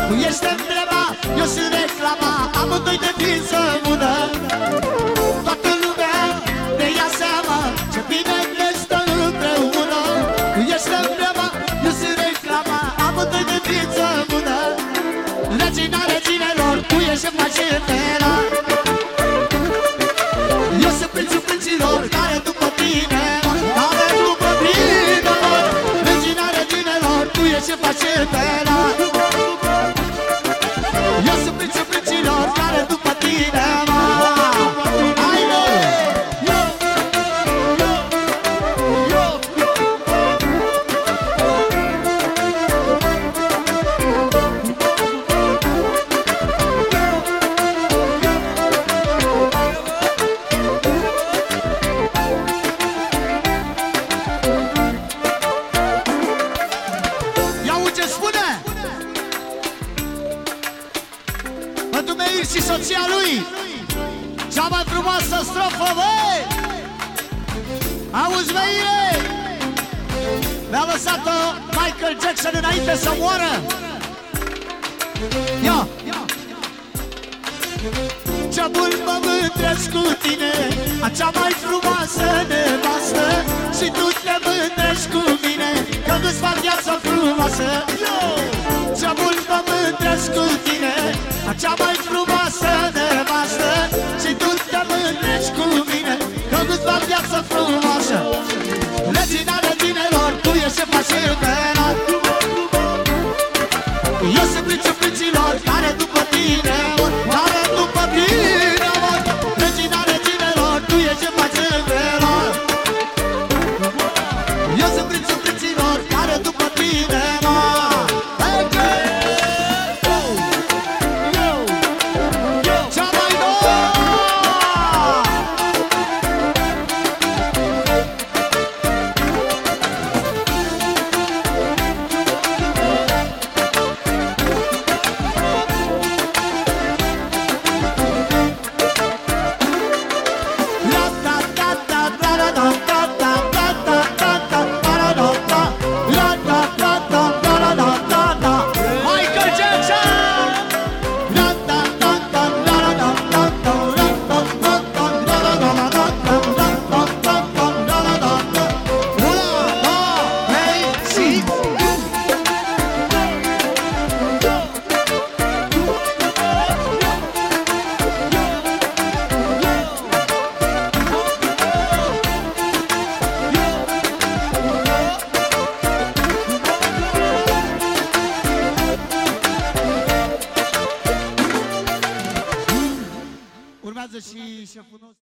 Tu ești emblema, eu sunt reclama, amândoi de ființă bună. Toată lumea ne ia seama ce bine ne stă împreună. Tu ești emblema, eu sunt reclama, amândoi de ființă bună. Regina reginelor, tu ești ce face fera. Eu sunt prințul prinților, care după tine, care după tine. Regina reginelor, tu ești ce face fera. Eu sunt prințul prinților, care după tine. Și soția lui, cea mai frumoasă strofă, băi! Auzi, băile! Mi-a lăsat-o Michael Jackson înainte să moară. Ia! Ce mult mă mândresc cu tine, a cea mai frumoasă nevastă. Și tu te mândrești cu mine, că nu-ți fac viața frumoasă. Ce mult mă mândresc cu tine, a cea mai frumoasă nevastă. Și tu te mândrești cu mine, că nu-ți fac viața frumoasă. Regina reginelor, tu ești ce faci fera. Eu sunt prințul prinților, care după tine, care după tine, regina reginelor, tu ești ce faci fera. Eu sunt prințul prinților, care după tine, urmează și șeful nostru.